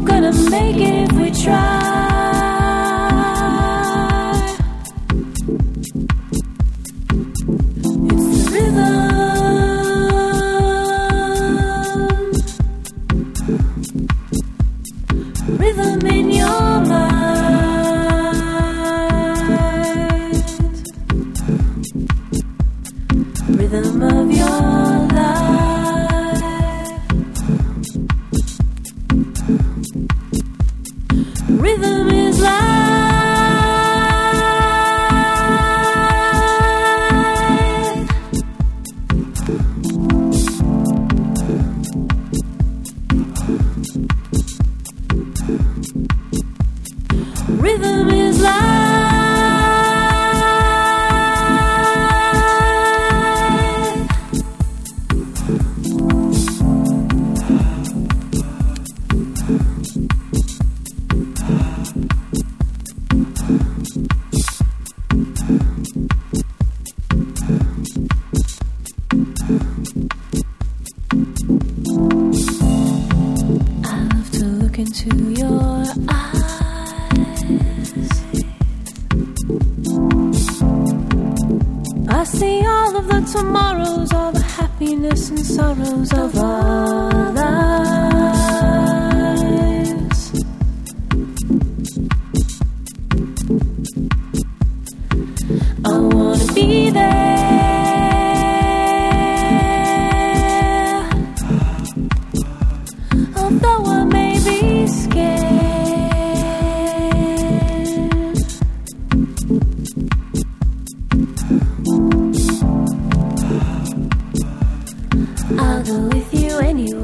gonna make it if we try. It's the rhythm in your mind, rhythm of your life, rhythm is life. Rhythm is life. I love to look into your eyes. I see all of the tomorrows, all the happiness and sorrows of our lives. I wanna be there, although I may be scared. I'll go with you anywhere.